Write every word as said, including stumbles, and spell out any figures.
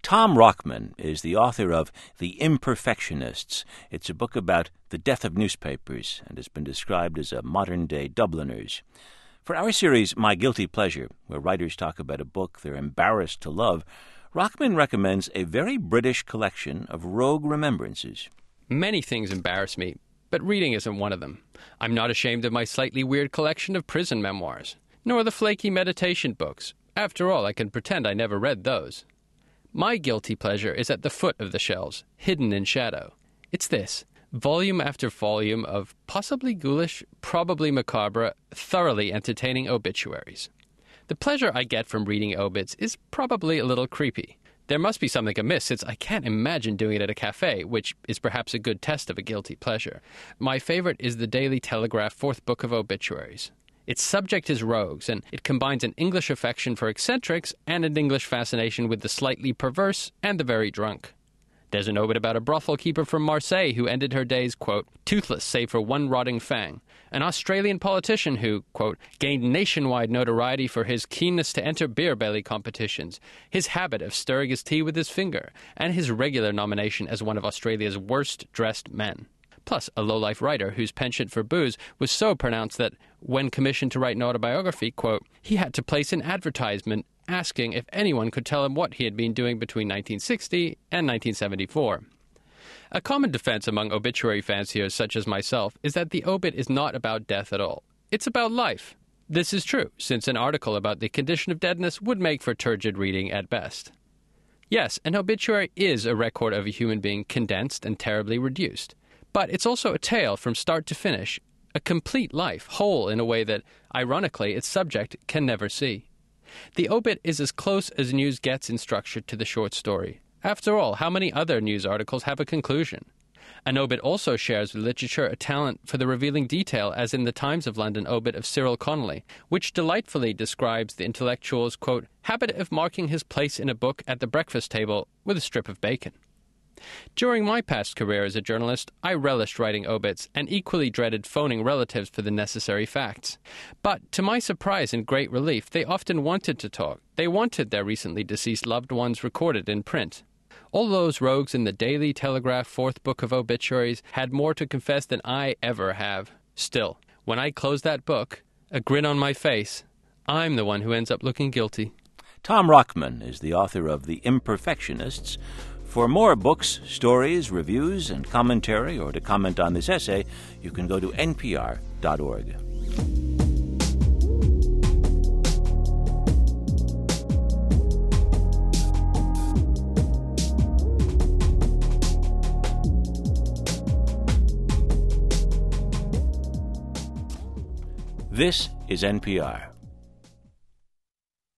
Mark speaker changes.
Speaker 1: Tom Rockman is the author of The Imperfectionists. It's a book about the death of newspapers and has been described as a modern-day Dubliners. For our series, My Guilty Pleasure, where writers talk about a book they're embarrassed to love, Rockman recommends a very British collection of rogue remembrances.
Speaker 2: Many things embarrass me, but reading isn't one of them. I'm not ashamed of my slightly weird collection of prison memoirs, nor the flaky meditation books. After all, I can pretend I never read those. My guilty pleasure is at the foot of the shelves, hidden in shadow. It's this, volume after volume of possibly ghoulish, probably macabre, thoroughly entertaining obituaries. The pleasure I get from reading obits is probably a little creepy. There must be something amiss, since I can't imagine doing it at a cafe, which is perhaps a good test of a guilty pleasure. My favorite is the Daily Telegraph Fourth Book of Obituaries. Its subject is rogues, and it combines an English affection for eccentrics and an English fascination with the slightly perverse and the very drunk. There's an obit about a brothel keeper from Marseille who ended her days, quote, toothless save for one rotting fang, an Australian politician who, quote, gained nationwide notoriety for his keenness to enter beer belly competitions, his habit of stirring his tea with his finger, and his regular nomination as one of Australia's worst-dressed men. Plus, a low-life writer whose penchant for booze was so pronounced that, when commissioned to write an autobiography, quote, he had to place an advertisement asking if anyone could tell him what he had been doing between nineteen sixty and nineteen seventy-four. A common defense among obituary fanciers such as myself is that the obit is not about death at all. It's about life. This is true, since an article about the condition of deadness would make for turgid reading at best. Yes, an obituary is a record of a human being condensed and terribly reduced. But it's also a tale from start to finish, a complete life, whole in a way that, ironically, its subject can never see. The obit is as close as news gets in structure to the short story. After all, how many other news articles have a conclusion? An obit also shares with literature a talent for the revealing detail, as in the Times of London obit of Cyril Connolly, which delightfully describes the intellectual's, quote, habit of marking his place in a book at the breakfast table with a strip of bacon. During my past career as a journalist, I relished writing obits and equally dreaded phoning relatives for the necessary facts. But to my surprise and great relief, they often wanted to talk. They wanted their recently deceased loved ones recorded in print. All those rogues in the Daily Telegraph Fourth Book of Obituaries had more to confess than I ever have. Still, when I close that book, a grin on my face, I'm the one who ends up looking guilty.
Speaker 1: Tom Rockman is the author of The Imperfectionists. For more books, stories, reviews, and commentary, or to comment on this essay, you can go to N P R dot org. This is N P R.